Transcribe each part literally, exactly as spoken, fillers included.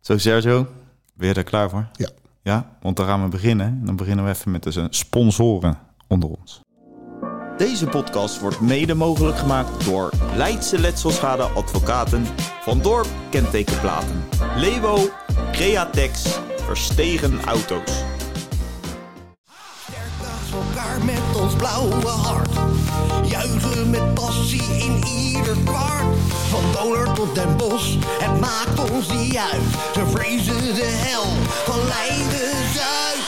Zo Sergio, ben je er klaar voor? Ja. Ja, want dan gaan we beginnen. Dan beginnen we even met de sponsoren onder ons. Deze podcast wordt mede mogelijk gemaakt door Leidse Letselschade Advocaten, Van Dorp Kentekenplaten, Lewo, Createx, Verstegen Auto's. Sterk elkaar met ons blauwe hart. Juichen met passie in ieder kwart. Van Doler tot Den Bosch, het maakt ons niet uit. Ze vrezen de hel van Leiden-Zuid.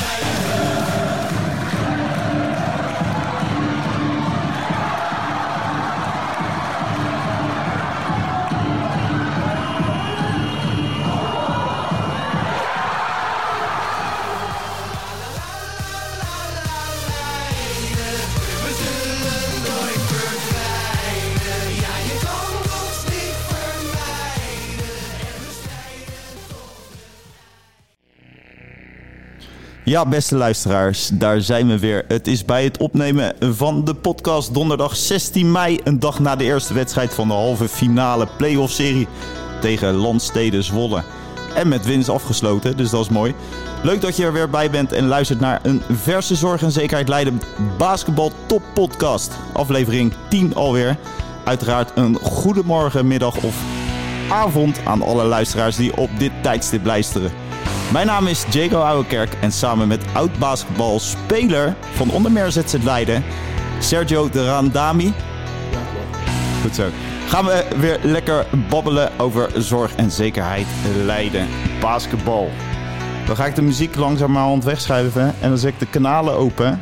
Ja, beste luisteraars, daar zijn we weer. Het is bij het opnemen van de podcast donderdag zestien mei, een dag na de eerste wedstrijd van de halve finale play-off-serie tegen Landstede Zwolle. En met winst afgesloten, dus dat is mooi. Leuk dat je er weer bij bent en luistert naar een verse Zorg en Zekerheid Leiden basketbal top podcast. Aflevering tien alweer. Uiteraard een goedemorgen, middag of avond aan alle luisteraars die op dit tijdstip luisteren. Mijn naam is Jaco Ouwekerk en samen met oud-basketbalspeler van onder meer Z Z Leiden, Sergio de Randami. Goed zo. Gaan we weer lekker babbelen over zorg en zekerheid Leiden. Basketbal. Dan ga ik de muziek langzamerhand wegschuiven en dan zet ik de kanalen open.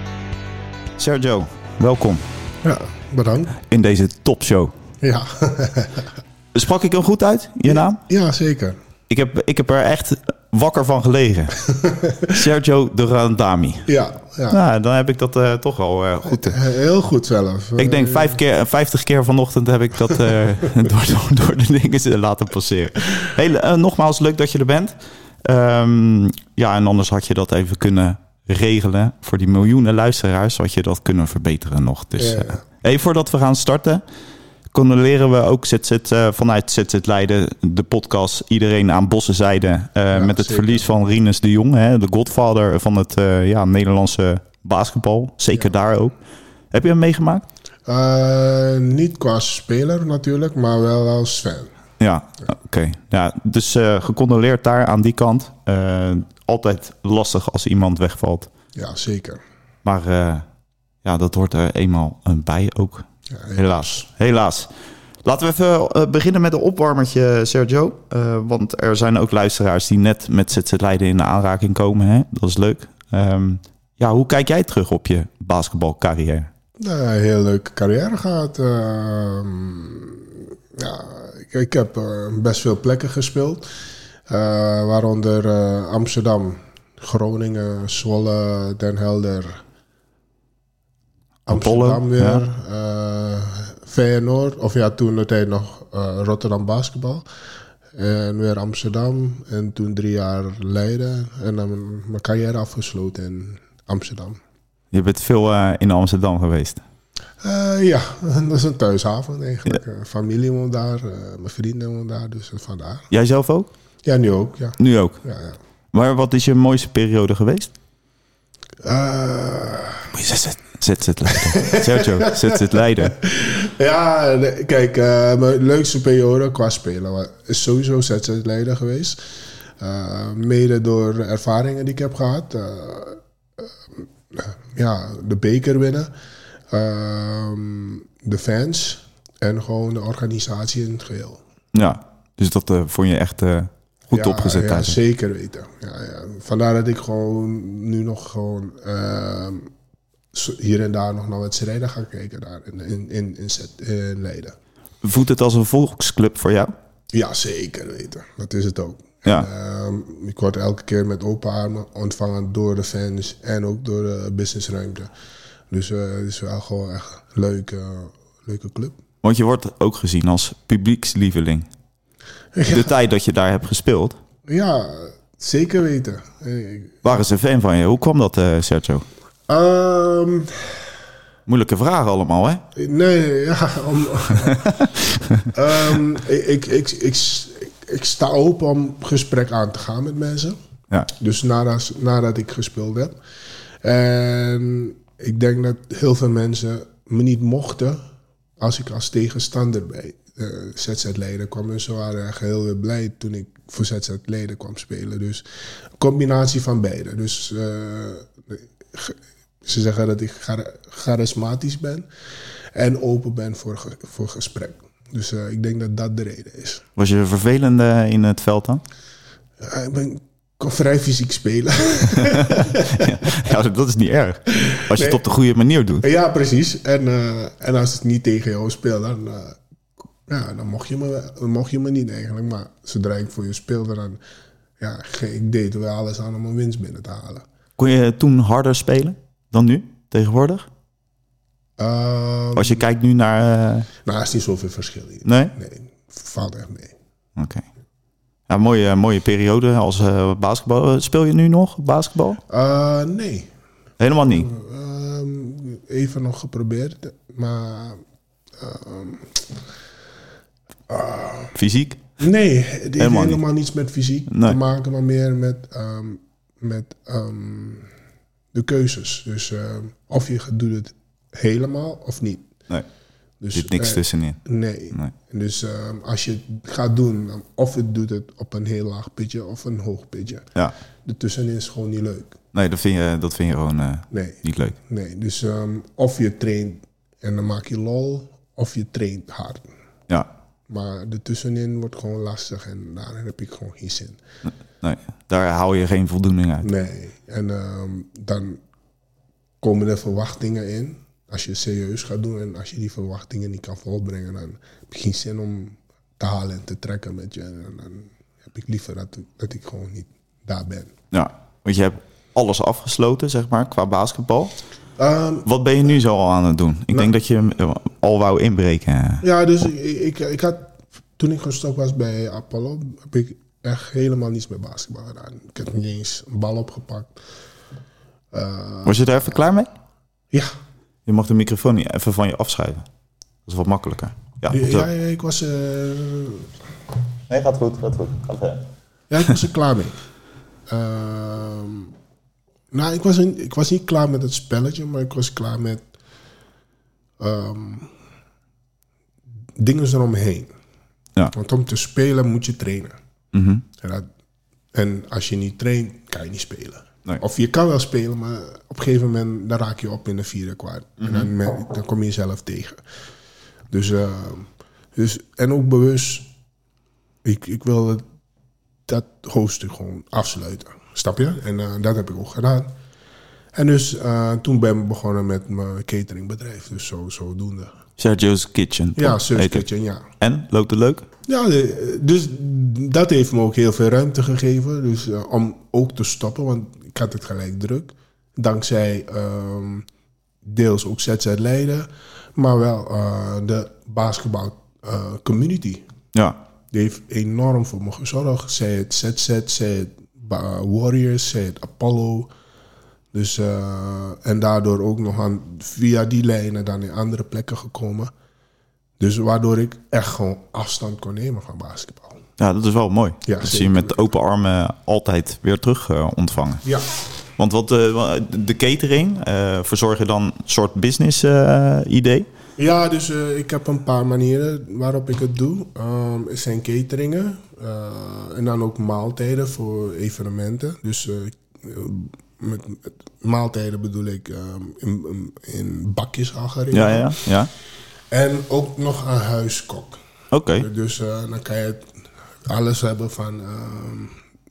Sergio, welkom. Ja, bedankt. In deze topshow. Ja. Sprak ik hem goed uit, je naam? Ja, zeker. Ik heb, ik heb er echt wakker van gelegen. Sergio de Randami. Ja, ja. Nou, dan heb ik dat uh, toch wel uh, goed. Uh. Heel goed zelf. Ik denk vijf keer, vijftig keer vanochtend heb ik dat uh, door, door, door de dingen laten passeren. Hey, uh, nogmaals, leuk dat je er bent. Um, ja, en anders had je dat even kunnen regelen. Voor die miljoenen luisteraars had je dat kunnen verbeteren nog. Dus, uh, hey, voordat we gaan starten, condoleren we ook Z Z, uh, vanuit Z Z Leiden, de podcast, iedereen aan Bossenzijde. Uh, ja, met het zeker. Verlies van Rinus de Jong, hè, de godfather van het uh, ja, Nederlandse basketbal. Zeker ja. Daar ook. Heb je hem meegemaakt? Uh, niet qua speler natuurlijk, maar wel als fan. Ja, oké. Okay. Ja, dus uh, gecondoleerd daar aan die kant. Uh, altijd lastig als iemand wegvalt. Ja, zeker. Maar uh, ja, dat hoort er eenmaal bij ook. Ja, helaas. Helaas. Laten we even uh, beginnen met een opwarmertje, Sergio. Uh, want er zijn ook luisteraars die net met Z Z Leiden in de aanraking komen. Hè? Dat is leuk. Um, ja, hoe kijk jij terug op je basketbalcarrière? Nou, een heel leuke carrière gehad. Uh, ja, ik, ik heb uh, best veel plekken gespeeld. Uh, waaronder uh, Amsterdam, Groningen, Zwolle, Den Helder, Amsterdam weer, ja. uh, Feyenoord, of ja, toen de tijd nog uh, Rotterdam basketbal. En weer Amsterdam en toen drie jaar Leiden en dan mijn carrière afgesloten in Amsterdam. Je bent veel uh, in Amsterdam geweest? Uh, ja, dat is een thuishaven eigenlijk. Ja. Uh, familie woont daar, uh, mijn vrienden woont daar, dus vandaar. Jij zelf ook? Ja, nu ook, ja. Nu ook? Ja, ja. Maar wat is je mooiste periode geweest? Uh... Moet je Z Z Leiden. Sergio, Z Z Leiden. Ja, nee, kijk, uh, mijn leukste periode qua spelen is sowieso Z Z Leiden geweest. Uh, mede door ervaringen die ik heb gehad. Uh, uh, ja, de beker winnen. Uh, de fans. En gewoon de organisatie in het geheel. Ja, dus dat uh, vond je echt uh, goed ja, opgezet. Ja, eigenlijk. Zeker weten. Ja, ja. Vandaar dat ik gewoon nu nog gewoon uh, hier en daar nog naar wedstrijden ga kijken daar in, in, in, in, Zet, in Leiden. Voelt het als een volksclub voor jou? Ja, zeker weten. Dat is het ook. Ja. En, uh, ik word elke keer met open armen ontvangen door de fans en ook door de businessruimte. Dus uh, het is wel gewoon echt een leuke, uh, leuke club. Want je wordt ook gezien als publiekslieveling. Ja. De tijd dat je daar hebt gespeeld. Ja, zeker weten. Waren ze fan van je? Hoe kwam dat, uh, Sergio? Um, Moeilijke vragen allemaal, hè? Nee, ja. Om, um, ik, ik, ik, ik, ik sta open om gesprek aan te gaan met mensen. Ja. Dus nadat, nadat ik gespeeld heb. En ik denk dat heel veel mensen me niet mochten als ik als tegenstander bij uh, Z Z Leiden kwam. En ze waren echt heel weer blij toen ik voor Z Z Leiden kwam spelen. Dus een combinatie van beide. Dus uh, ze zeggen dat ik char- charismatisch ben en open ben voor, ge- voor gesprek. Dus uh, ik denk dat dat de reden is. Was je vervelend uh, in het veld dan? Ja, ik ben kan vrij fysiek spelen. ja, ja, dat is niet erg. Als je Nee. het op de goede manier doet. Ja, precies. En, uh, en als het niet tegen jou speelt, dan, uh, ja, dan, mocht je me, dan mocht je me niet eigenlijk. Maar zodra ik voor je speelde, dan ja, ik deed er wel alles aan om een winst binnen te halen. Kon je toen harder spelen dan nu, tegenwoordig? Um, Als je kijkt nu naar... Uh... Nou, er is niet zoveel verschil hier. Nee? Nee, valt echt mee. Oké. Okay. Ja, mooie, mooie periode als uh, basketbal. Speel je nu nog basketbal? Uh, nee. Helemaal niet? Uh, even nog geprobeerd, maar... Uh, uh, Fysiek? Nee, het heeft helemaal, helemaal niet. niets met fysiek Nee. te maken, maar meer met, um, met um, de keuzes. Dus uh, of je doet het helemaal of niet. Nee, dus, er zit niks uh, tussenin. Nee. nee. Dus um, als je het gaat doen, of je doet het op een heel laag pitje of een hoog pitje. Ja. Ertussenin is gewoon niet leuk. Nee, dat vind je, dat vind je gewoon uh, nee. niet leuk. Nee, dus um, of je traint en dan maak je lol, of je traint hard. Ja. Maar ertussenin wordt gewoon lastig en daar heb ik gewoon geen zin. Nee, daar haal je geen voldoening uit. Nee, en um, dan komen er verwachtingen in. Als je het serieus gaat doen en als je die verwachtingen niet kan volbrengen, dan heb je geen zin om te halen en te trekken met je. En dan heb ik liever dat, dat ik gewoon niet daar ben. Ja, want je hebt alles afgesloten, zeg maar, qua basketbal. Um, Wat ben je nu zo al aan het doen? Ik nou, denk dat je al wou inbreken. Ja, dus ik, ik, ik had, toen ik gestopt was bij Apollo, heb ik echt helemaal niets met basketbal gedaan. Ik heb niet eens een bal opgepakt. Uh, was je er even klaar mee? Ja. Je mag de microfoon niet even van je afschuiven. Dat is wat makkelijker. Ja, ja, ja ik was... Uh... Nee, gaat goed, gaat goed. Gaat verder. Ja, ik was er klaar mee. Uh, nou, ik was, in, ik was niet klaar met het spelletje, maar ik was klaar met um, dingen eromheen. Ja. Want om te spelen moet je trainen. Mm-hmm. En, dat, en als je niet traint, kan je niet spelen. Nee. Of je kan wel spelen, maar op een gegeven moment dan raak je op in de vierde kwart. Mm-hmm. En dan, dan kom je jezelf tegen. Dus, uh, dus en ook bewust, ik, ik wil dat hoofdstuk gewoon afsluiten. Snap je? En uh, dat heb ik ook gedaan. En dus uh, toen ben ik begonnen met mijn cateringbedrijf. Dus zo, zodoende. Sergio's Kitchen. Ja, Sergio's Kitchen, ja. En? Loopt het leuk? Ja, dus dat heeft me ook heel veel ruimte gegeven. Dus uh, om ook te stoppen, want ik had het gelijk druk. Dankzij um, deels ook Z Z Leiden, maar wel uh, de basketbal uh, community. Ja. Die heeft enorm voor me gezorgd. Zij het Z Z, zij het uh, Warriors, zij het Apollo. Dus, uh, en daardoor ook nog aan, via die lijnen dan in andere plekken gekomen. Dus waardoor ik echt gewoon afstand kon nemen van basketbal. Ja, dat is wel mooi. Ja, dat zie je met open armen altijd weer terug uh, ontvangen. Ja. Want wat uh, de catering, uh, verzorg je dan een soort business uh, idee? Ja, dus uh, ik heb een paar manieren waarop ik het doe. Um, er zijn cateringen uh, en dan ook maaltijden voor evenementen. Dus uh, met, met maaltijden bedoel ik um, in, in bakjes al geregeld. Ja, ja, ja. En ook nog een huiskok. Oké. Okay. Dus uh, dan kan je alles hebben van um,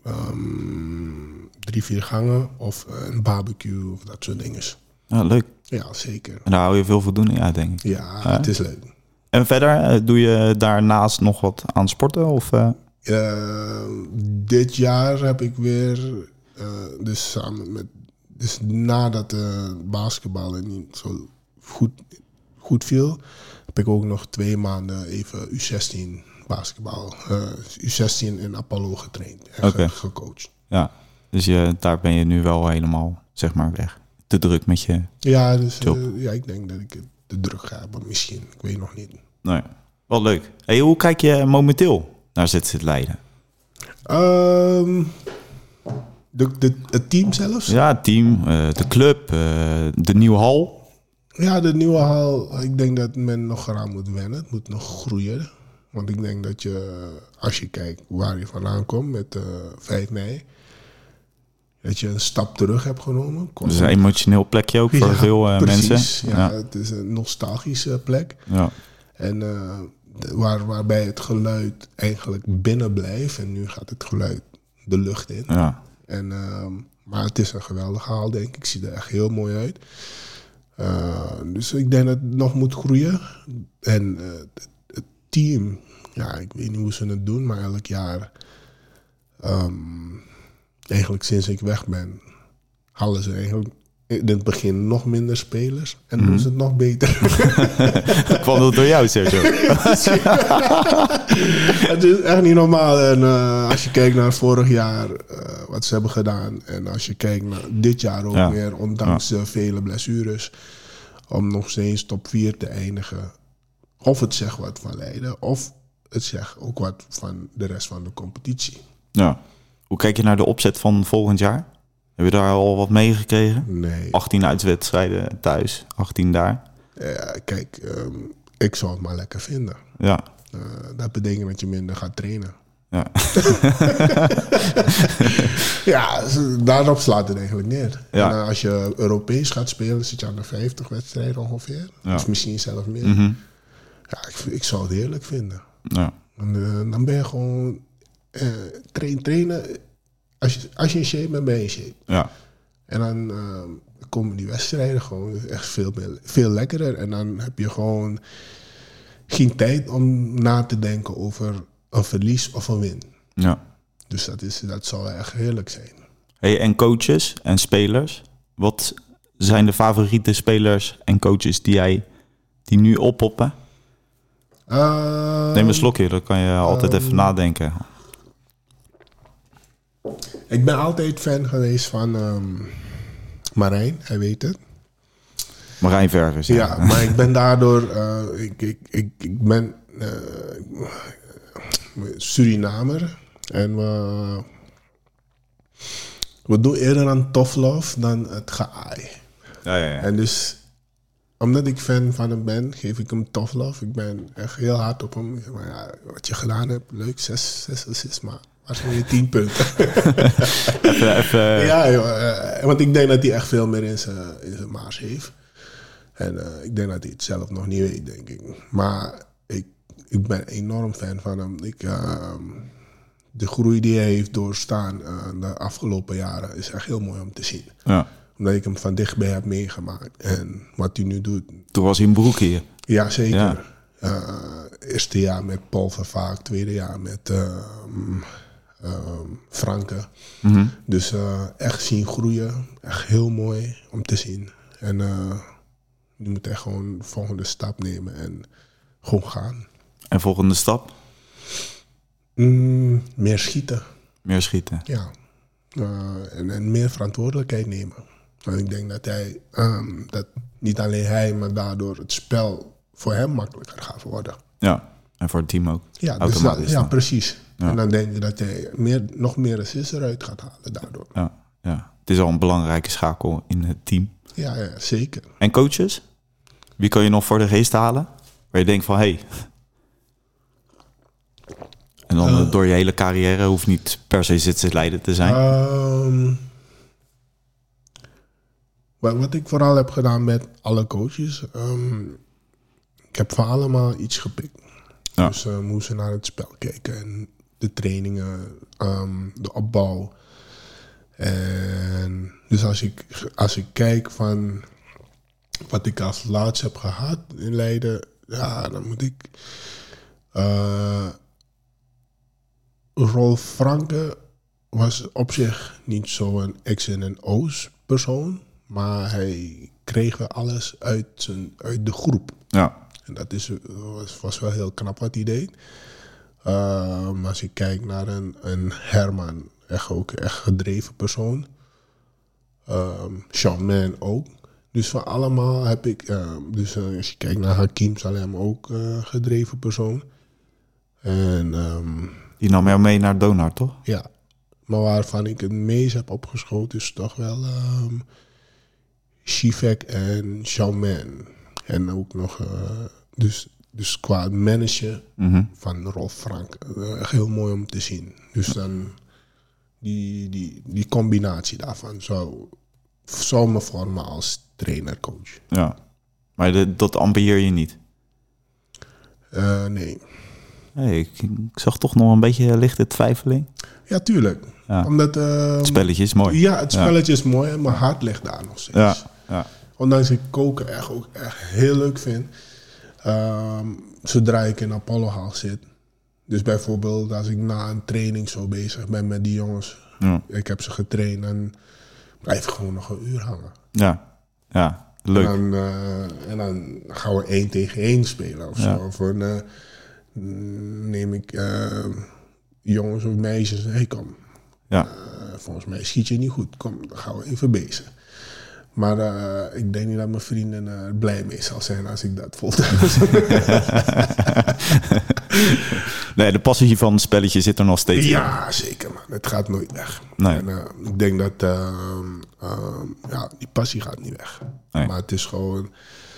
um, drie, vier gangen of een barbecue of dat soort dingen. Ja, leuk. Ja, zeker. En daar hou je veel voldoening uit, denk ik. Ja, uh, het is leuk. En verder, uh, doe je daarnaast nog wat aan sporten? Of, uh? Uh, dit jaar heb ik weer, uh, dus samen met, dus nadat de uh, basketballen niet zo goed, goed viel, heb ik ook nog twee maanden even U zestien basketbal, uh, U zestien in Apollo getraind en okay. ge- gecoacht. Ja, dus je, daar ben je nu wel helemaal, zeg maar, weg. Te druk met je Ja, dus uh, ja, ik denk dat ik het te druk ga hebben, misschien. Ik weet nog niet. Nee, wel leuk. Hey, hoe kijk je momenteel naar Z Z Leiden? Um, de, de, het team zelfs? Ja, het team, uh, de club, uh, de nieuwe hal. Ja, de nieuwe hal. Ik denk dat men nog eraan moet wennen. Het moet nog groeien. Want ik denk dat je, als je kijkt waar je vandaan komt met uh, vijf mei... dat je een stap terug hebt genomen. Dat is een emotioneel plekje ook voor ja, veel uh, mensen. Ja, ja, het is een nostalgische plek. Ja. En uh, waar, waarbij het geluid eigenlijk binnen blijft. En nu gaat het geluid de lucht in. Ja. En, uh, maar het is een geweldige haal, denk ik. Ik zie er echt heel mooi uit. Uh, dus ik denk dat het nog moet groeien. En uh, het, het team, ja, ik weet niet hoe ze het doen, maar elk jaar... Um, eigenlijk sinds ik weg ben, halen ze eigenlijk in het begin nog minder spelers. En mm. doen ze het nog beter. Kwam dat door jou, Sergio? Het is echt niet normaal. En uh, als je kijkt naar vorig jaar, uh, wat ze hebben gedaan. En als je kijkt naar dit jaar ook ja. weer, ondanks ja. uh, vele blessures. Om nog steeds top vier te eindigen. Of het zegt wat van Leiden, of het zegt ook wat van de rest van de competitie. Ja. Hoe kijk je naar de opzet van volgend jaar? Heb je daar al wat meegekregen? Nee. achttien uitwedstrijden thuis, achttien daar. Ja, kijk, um, ik zou het maar lekker vinden. Ja. Uh, dat betekent dat je minder gaat trainen. Ja. Ja, daarop slaat het eigenlijk neer. Ja. En uh, als je Europees gaat spelen, zit je aan de vijftig wedstrijden ongeveer. Ja. Of misschien zelfs meer. Mm-hmm. Ja, ik, ik zou het heerlijk vinden. Ja. En, uh, dan ben je gewoon... Uh, train, trainen, als je, als je in shape bent, ben je in shape. Ja. En dan uh, komen die wedstrijden gewoon echt veel, meer, veel lekkerder. En dan heb je gewoon geen tijd om na te denken over een verlies of een win. Ja. Dus dat, is, dat zou echt heerlijk zijn. Hey, en coaches en spelers, wat zijn de favoriete spelers en coaches die jij die nu oppoppen? Uh, Neem een slokje, dan kan je altijd uh, even nadenken. Ik ben altijd fan geweest van um, Marijn, hij weet het. Marijn Vergers. Ja, ja maar ik ben daardoor... Uh, ik, ik, ik, ik ben uh, Surinamer. En we, we doen eerder aan tough love dan het geaai. Ja, ja, ja. En dus, omdat ik fan van hem ben, geef ik hem tough love. Ik ben echt heel hard op hem. Maar ja, wat je gedaan hebt, leuk, zes, zes assists, maar... Waar zijn je tien punten? even, even. Ja, joh, want ik denk dat hij echt veel meer in zijn, in zijn maas heeft. En uh, ik denk dat hij het zelf nog niet weet, denk ik. Maar ik, ik ben enorm fan van hem. Ik, uh, de groei die hij heeft doorstaan uh, de afgelopen jaren is echt heel mooi om te zien. Ja. Omdat ik hem van dichtbij heb meegemaakt. En wat hij nu doet. Toen was hij in broek hier. Ja, zeker. Ja. Uh, eerste jaar met Paul Vervaak, tweede jaar met... Uh, Um, Franke. Mm-hmm. Dus uh, echt zien groeien. Echt heel mooi om te zien. En uh, je moet echt gewoon de volgende stap nemen en gewoon gaan. En volgende stap? Mm, meer schieten. Meer schieten? Ja. Uh, en, en meer verantwoordelijkheid nemen. En ik denk dat hij, um, dat niet alleen hij, maar daardoor het spel voor hem makkelijker gaat worden. Ja, en voor het team ook. Ja, dus dat, ja precies. Ja. En dan denk je dat hij meer, nog meer assists eruit gaat halen daardoor. Ja, ja, het is al een belangrijke schakel in het team. Ja, ja, zeker. En coaches? Wie kan je nog voor de geest halen? Waar je denkt van, hé... Hey. En dan uh, door je hele carrière hoeft niet per se Z Z Leiden te zijn. Um, wat ik vooral heb gedaan met alle coaches... Um, ik heb van allemaal iets gepikt. Ja. Dus uh, hoe ze naar het spel kijken en de trainingen, um, de opbouw. En dus als ik, als ik kijk van wat ik als laatst heb gehad in Leiden, ja, dan moet ik... Uh, Rolf Franke was op zich niet zo'n X en een O's persoon, maar hij kreeg alles uit, zijn, uit de groep. Ja. En dat is, was, was wel heel knap wat hij deed. Uh, maar als ik kijk naar een, een Herman, echt ook echt gedreven persoon. Um, Sean Man ook. Dus van allemaal heb ik... Uh, dus uh, als je kijkt naar Hakim Salem ook uh, gedreven persoon. En um, Die nam jou mee naar Donar, toch? Ja. Maar waarvan ik het meest heb opgeschoten is toch wel um, Shivek en Xiaoman. En ook nog, uh, dus, dus qua manager mm-hmm. van Rolf Frank. Uh, echt heel mooi om te zien. Dus dan die, die, die combinatie daarvan zou, zou me vormen als trainer-coach. Ja, maar de, dat ambieer je niet? Uh, nee. Hey, ik, ik zag toch nog een beetje lichte twijfeling. Ja, tuurlijk. Ja. Omdat, uh, het spelletje is mooi. Ja, het spelletje ja. is mooi en mijn hart ligt daar nog steeds. Ja. Ja. Ondanks ik koken echt ook echt heel leuk vind. Um, zodra ik in Apollo Hall zit. Dus bijvoorbeeld als ik na een training zo bezig ben met die jongens. Ja. Ik heb ze getraind en blijf ik gewoon nog een uur hangen. Ja, ja, leuk. En dan, uh, en dan gaan we één tegen één spelen of ja. zo. Of een, uh, neem ik uh, jongens of meisjes. Hé, hey, kom. Ja. Uh, volgens mij schiet je niet goed. Kom, dan gaan we even bezig. Maar uh, ik denk niet dat mijn vrienden er uh, blij mee zal zijn als ik dat voltrouw. Nee, de passie van het spelletje zit er nog steeds in. Ja, zeker man. Het gaat nooit weg. Nee. En, uh, ik denk dat uh, uh, ja, die passie gaat niet weg. Nee. Maar het is gewoon,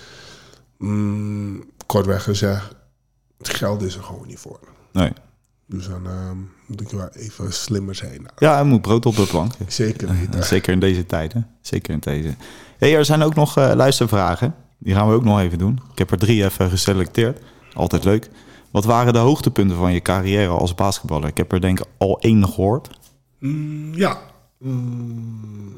mm, kortweg gezegd, het geld is er gewoon niet voor. Nee. Dus dan uh, moet ik wel even slimmer zijn. Ja, hij moet brood op de plank. Zeker weten. Zeker in deze tijden. Zeker in deze. Hey, er zijn ook nog uh, luistervragen. Die gaan we ook nog even doen. Ik heb er drie even geselecteerd. Altijd leuk. Wat waren de hoogtepunten van je carrière als basketballer? Ik heb er denk ik al één gehoord. Mm, ja. Mm.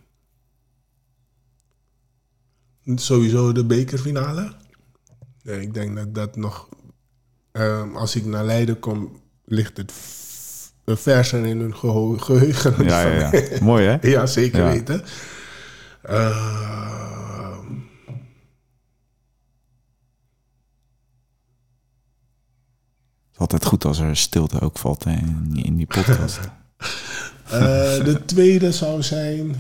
Sowieso de bekerfinale. Nee, ik denk dat dat nog... Um, als ik naar Leiden kom, ligt het f- verser in hun geho- geheugen. Ja, ja, ja. Mooi hè? Ja, zeker ja. weten. Uh, Het is altijd goed als er stilte ook valt hè, in, in die podcast. uh, de tweede zou zijn...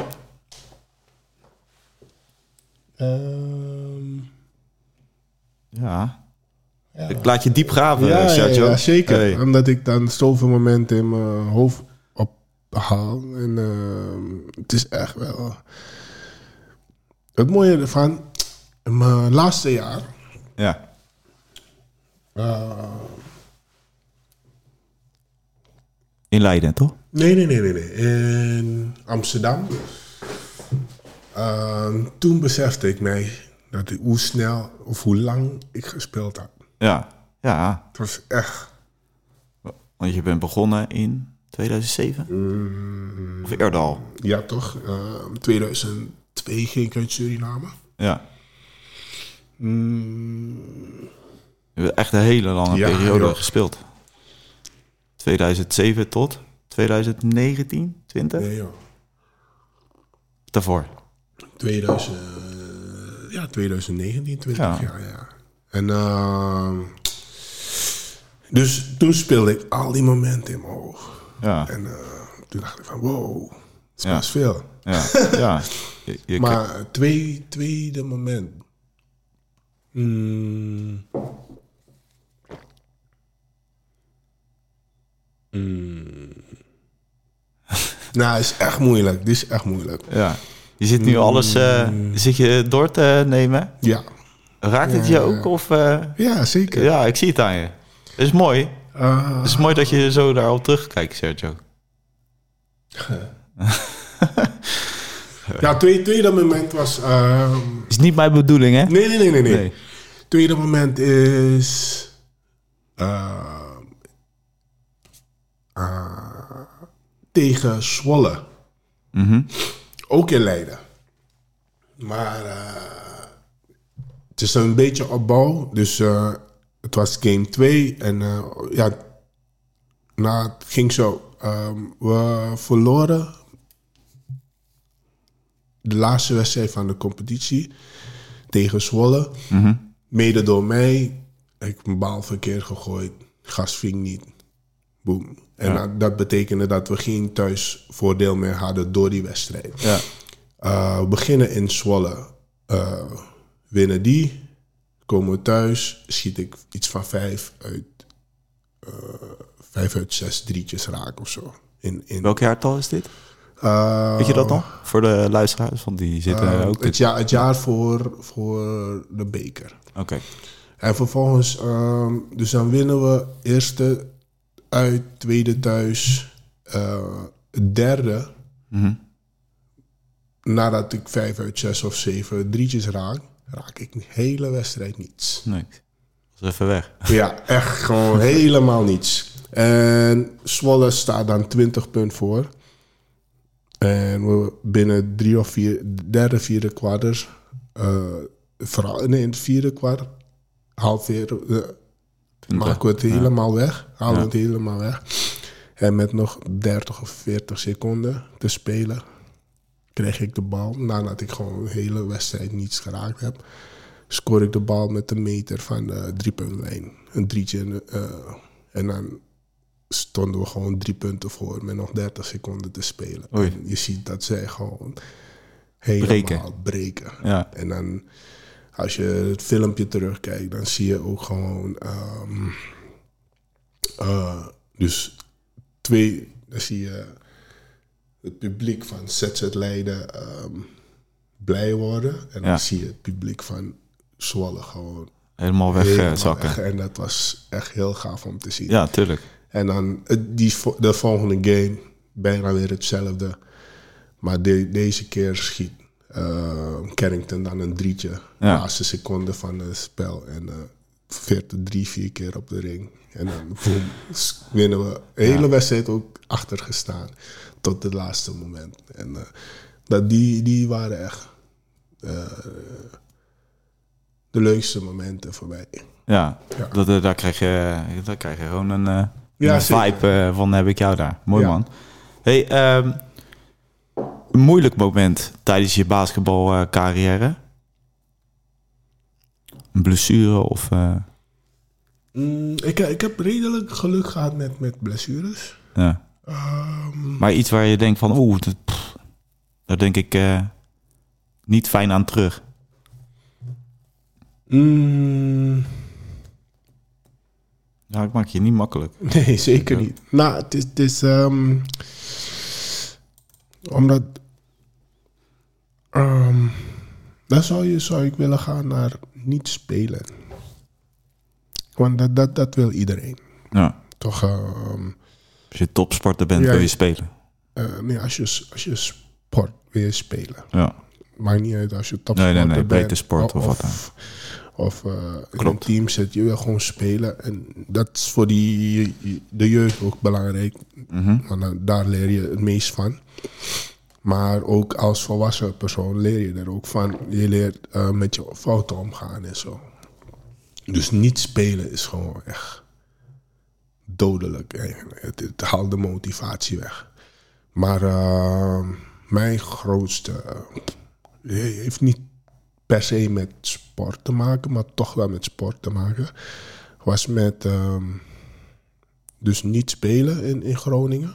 Uh, ja... Ja. Ik laat je diep graven, ja, Sergio. Ja, ja, zeker. Hey. Omdat ik dan zoveel momenten in mijn hoofd ophaal. En uh, het is echt wel... Het mooie ervan, in mijn laatste jaar... Ja. Uh, in Leiden, toch? Nee, nee, nee, nee. nee. In Amsterdam. Uh, toen besefte ik mij dat ik, hoe snel of hoe lang ik gespeeld had. Ja, ja. Het was echt... Want je bent begonnen in tweeduizend zeven? Mm, of eerder al? Ja, toch. Uh, tweeduizend twee ging ik uit Suriname. Ja. Mm. Je hebt echt een hele lange Ja, periode joh. gespeeld. tweeduizend zeven tot tweeduizend negentien, twintig? Nee, joh. Daarvoor? tweeduizend, ja, tweeduizend negentien, twintig, ja. ja, ja. En uh, dus toen speelde ik al die momenten in mijn hoofd. Ja. En uh, toen dacht ik van, wow, dat is ja. best veel. Ja, ja. Je, je maar k- twee, tweede moment. Mm. Mm. Nou, het is echt moeilijk. Dit is echt moeilijk. Ja. Je zit nu alles uh, zit je door te nemen? Ja. Raakt het ja, je ook? Of, uh, ja, zeker. Ja, ik zie het aan je. Het is mooi. Uh, het is mooi dat je zo daarop terugkijkt, Sergio. Ja, tweede, tweede moment was... Uh, is niet mijn bedoeling, hè? Nee, nee, nee, nee. nee. nee. Tweede moment is... Uh, uh, tegen Zwolle. Mm-hmm. Ook in Leiden. Maar uh, het is een beetje opbouw. Dus uh, het was game twee. En uh, ja, nou, het ging zo. Um, we verloren de laatste wedstrijd van de competitie tegen Zwolle. Mm-hmm. Mede door mij. Ik heb een bal verkeerd gegooid. Gas ving niet. Boom. En ja. dat, dat betekende dat we geen thuisvoordeel meer hadden door die wedstrijd. Ja. Uh, we beginnen in Zwolle. Uh, winnen die. Komen we thuis. Schiet ik iets van vijf uit uh, vijf uit zes drietjes raak of zo. In, in, Welk jaartal is dit? uh, Weet je dat dan? Voor de luisteraars, want die zitten uh, ook... Het, jaar, het jaar voor, voor de beker. Oké. Okay. En vervolgens, um, dus dan winnen we eerste uit, tweede thuis, uh, derde. Mm-hmm. Nadat ik vijf uit zes of zeven drietjes raak, raak ik de hele wedstrijd niets. Nee, dat is even weg. Ja, echt gewoon helemaal niets. En Zwolle staat dan twintig punten voor. En we binnen drie of vier, derde, vierde kwart, uh, vooral nee, in het vierde kwart, halfweer, uh, maken we het helemaal ja. weg. Halen we ja. het helemaal weg. En met nog dertig of veertig seconden te spelen, kreeg ik de bal. Nadat ik gewoon de hele wedstrijd niets geraakt heb, scoor ik de bal met een meter van de driepuntlijn. Een drietje. Uh, en dan stonden we gewoon drie punten voor met nog dertig seconden te spelen. En je ziet dat zij gewoon helemaal breken. breken. Ja. En dan, als je het filmpje terugkijkt, dan zie je ook gewoon... Um, uh, dus twee, dan zie je het publiek van Z Z Leiden um, blij worden. En dan ja. zie je het publiek van Zwolle gewoon... Helemaal wegzakken. Weg. En dat was echt heel gaaf om te zien. Ja, tuurlijk. En dan die, de volgende game, bijna weer hetzelfde. Maar de, deze keer schiet uh, Carrington dan een drietje. Ja. De laatste seconde van het spel. En uh, veert er drie, vier keer op de ring. En dan boom, winnen we. De hele ja. wedstrijd ook achter gestaan. Tot het laatste moment. En uh, dat, die, die waren echt uh, de leukste momenten voor mij. Ja, ja. Dat, uh, daar, krijg je, daar krijg je gewoon een... Uh... Ja, een vibe uh, van heb ik jou daar. Mooi ja. man. Hey, um, een moeilijk moment tijdens je basketbalcarrière? Een blessure of... Uh... Mm, ik, ik heb redelijk geluk gehad met, met blessures. Ja. Um, maar iets waar je denkt van... Oeh, dat, pff, daar denk ik uh, niet fijn aan terug. Mm, Ja, ik maak je niet makkelijk. Nee, zeker niet. Nou, het is... Het is um, omdat... Um, dan zou, je, zou ik willen gaan naar niet spelen. Want dat, dat, dat wil iedereen. Ja. Toch... Um, als je topsporter bent, ja, wil je spelen. Uh, nee, als je, als je sport wil je spelen. Ja. Maakt niet uit als je topsporter nee, nee, nee, bent. breedte sport of, of wat dan. Of uh, in een team zit, je wil gewoon spelen. En dat is voor die, de jeugd ook belangrijk. Mm-hmm. Want daar leer je het meest van. Maar ook als volwassen persoon leer je er ook van. Je leert uh, met je fouten omgaan en zo. Dus niet spelen is gewoon echt dodelijk eigenlijk. Het, het haalt de motivatie weg. Maar uh, mijn grootste... Uh, heeft niet per se met sport te maken, maar toch wel met sport te maken. Was met um, dus niet spelen in, in Groningen.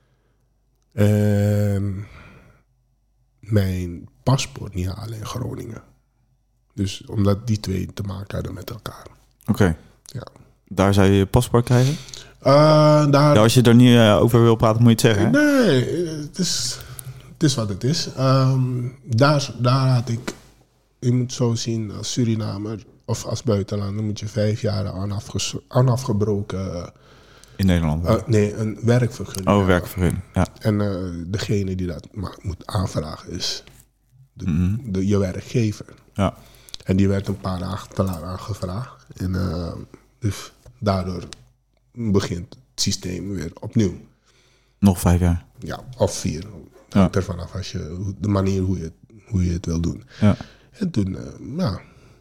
En mijn paspoort niet halen in Groningen. Dus omdat die twee te maken hadden met elkaar. Oké. Okay. Ja. Daar zou je je paspoort krijgen? Uh, daar... ja, als je er niet uh, over wil praten, moet je het zeggen. Hè? Nee, het is, het is wat het is. Um, daar, daar had ik... Je moet zo zien, als Surinamer of als buitenlander moet je vijf jaar onafge- onafgebroken... Uh, in Nederland? Uh, nee, een werkvergunning. Oh, werkvergunning, ja. En uh, degene die dat ma- moet aanvragen is de, mm-hmm. de, je werkgever. Ja. En die werd een paar dagen te laat aangevraagd. En uh, dus daardoor begint het systeem weer opnieuw. Nog vijf jaar? Ja, of vier. Ja. Hangt ervan af als je, de manier hoe je, hoe je het wil doen. Ja. En toen, uh, nou,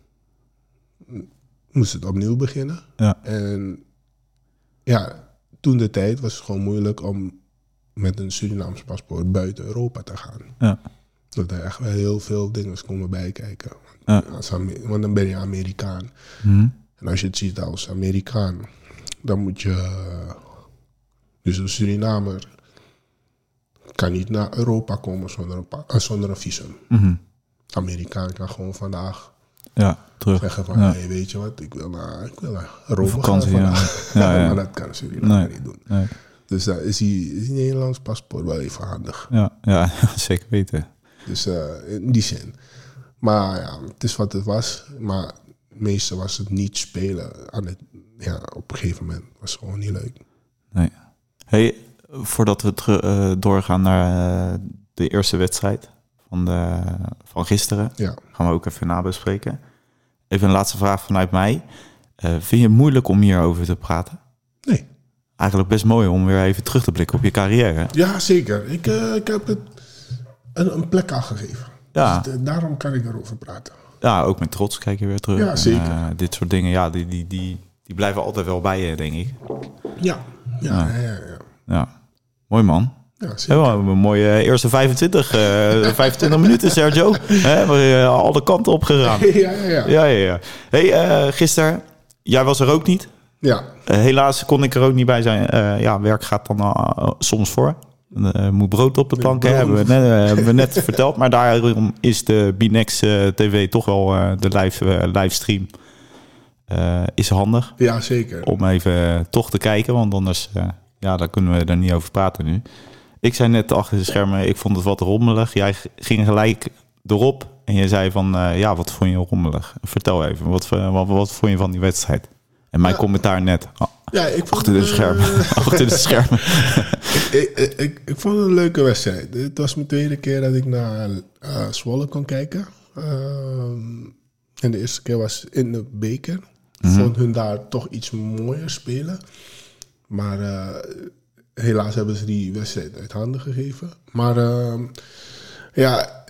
moest het opnieuw beginnen. Ja. En ja, toen de tijd was het gewoon moeilijk om met een Surinaams paspoort buiten Europa te gaan. Ja. Dat er echt wel heel veel dingen komen bijkijken. Ja. Als, want dan ben je Amerikaan. Mm-hmm. En als je het ziet als Amerikaan, dan moet je... Dus een Surinamer kan niet naar Europa komen zonder een, pa- zonder een visum. Mm-hmm. Amerikaan kan gewoon vandaag Ja, terug. Zeggen van, ja. hey, weet je wat, ik wil naar, ik wil naar Rome vakantie, gaan. Ja. Ja, ja. Maar dat kan Suriname Nee. niet doen. Nee. Dus daar is die, is die Nederlands paspoort wel even handig. Ja, ja, zeker weten. Dus uh, in die zin. Maar ja, het is wat het was. Maar het meeste was het niet spelen. Aan het, ja, op een gegeven moment was het gewoon niet leuk. Nee. Hey, voordat we terug, uh, doorgaan naar uh, de eerste wedstrijd van, de, van gisteren, Ja. gaan we ook even nabespreken. Even een laatste vraag vanuit mij. Uh, vind je het moeilijk om hierover te praten? Nee. Eigenlijk best mooi om weer even terug te blikken op je carrière. Ja, zeker. Ik, uh, ik heb het een, een plek aangegeven. Ja. Dus, uh, daarom kan ik erover praten. Ja, ook met trots kijk je weer terug. Ja, zeker. En, uh, dit soort dingen, ja, die, die, die, die blijven altijd wel bij je, denk ik. Ja. Ja, Ja. ja, ja. ja. Ja, mooi man. ja zeker. Ja, een mooie eerste vijfentwintig, uh, vijfentwintig minuten, Sergio. Hè, we uh, alle kanten op gegaan. ja, ja, ja. Ja, ja, ja. Hey, uh, gisteren, jij was er ook niet. Ja. Uh, helaas kon ik er ook niet bij zijn. Uh, ja, werk gaat dan uh, soms voor. Uh, moet brood op de plank, hè, hebben we net, uh, hebben we net verteld. Maar daarom is de Binex uh, T V toch wel uh, de live, uh, livestream uh, is handig. Ja, zeker. Om even uh, toch te kijken, want anders uh, ja, daar kunnen we er niet over praten nu. Ik zei net achter de schermen, ik vond het wat rommelig. Jij ging gelijk erop en je zei van, uh, ja, wat vond je rommelig? Vertel even, wat, wat, wat vond je van die wedstrijd? En mijn ja. commentaar net, oh, ja, ik vond, achter de schermen. Uh, achter de schermen. ik, ik, ik, ik vond het een leuke wedstrijd. Het was mijn tweede keer dat ik naar uh, Zwolle kon kijken. Uh, en de eerste keer was in de beker. Ik mm-hmm. vond hun daar toch iets mooier spelen. Maar uh, helaas hebben ze die wedstrijd uit handen gegeven. Maar uh, ja,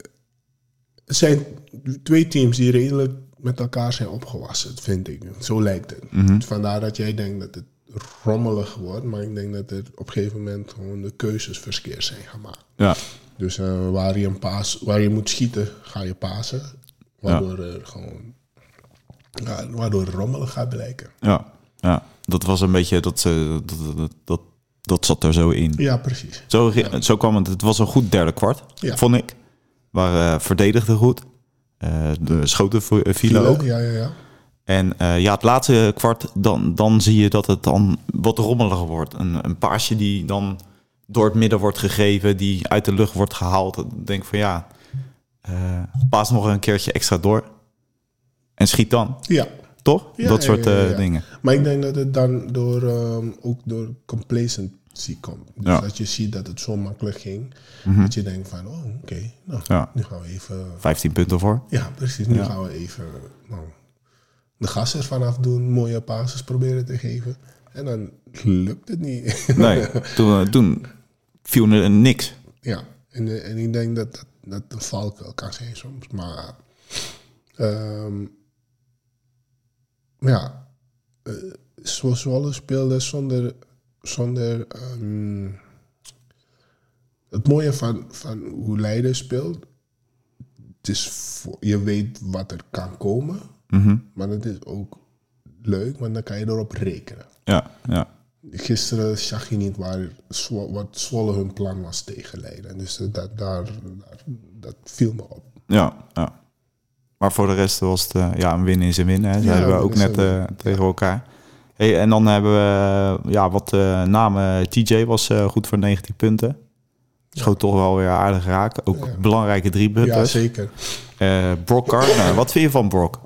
het zijn twee teams die redelijk met elkaar zijn opgewassen, vind ik. Zo lijkt het. Mm-hmm. Vandaar dat jij denkt dat het rommelig wordt. Maar ik denk dat er op een gegeven moment gewoon de keuzes verkeerd zijn gemaakt. Ja. Dus uh, waar, je een paas, waar je moet schieten, ga je pasen. Waardoor ja. er gewoon... Ja, waardoor het rommelig gaat blijken. Ja, ja. Dat was een beetje... Dat, uh, dat, dat, dat, dat zat er zo in. Ja, precies. Zo, ja. zo kwam het. Het was een goed derde kwart, ja. vond ik. Waar uh, verdedigde goed. Uh, de schoten vielen ook. Ja, ja, ja. En uh, ja, het laatste kwart, dan, dan zie je dat het dan wat rommeliger wordt. Een, een paasje die dan door het midden wordt gegeven, die uit de lucht wordt gehaald. Ik denk van ja, uh, paas nog een keertje extra door. En schiet dan. Ja. Toch? Ja, dat soort uh, ja, ja, ja. dingen. Maar ik denk dat het dan door, um, ook door complacency komt. Dus ja. dat je ziet dat het zo makkelijk ging. Mm-hmm. Dat je denkt van, oh oké, okay, nou, ja. nu gaan we even... vijftien punten voor. Ja, precies. Nu ja. gaan we even nou, de gas ervan afdoen. Mooie passes proberen te geven. En dan lukt het niet. Nee, toen, toen viel er niks. Ja, en, en ik denk dat dat, dat een valkuil kan zijn soms. Maar... Um, ja, uh, Zwolle speelde zonder... zonder um, het mooie van, van hoe Leiden speelt... Het is voor, je weet wat er kan komen... Mm-hmm. Maar het is ook leuk, want dan kan je erop rekenen. Ja, ja. Gisteren zag je niet waar, wat Zwolle hun plan was tegen Leiden. Dus dat, daar, daar, dat viel me op. Ja, ja. Maar voor de rest was het uh, ja, een win is een win. Hè. Dat ja, hebben we ook net uh, tegen elkaar. Hey, en dan hebben we uh, ja, wat uh, namen. T J was uh, goed voor negentien punten. Schoot ja. toch wel weer aardig raak. Ook ja. belangrijke drie punten. Ja, zeker. Uh, Brock Gardner, wat vind je van Brock?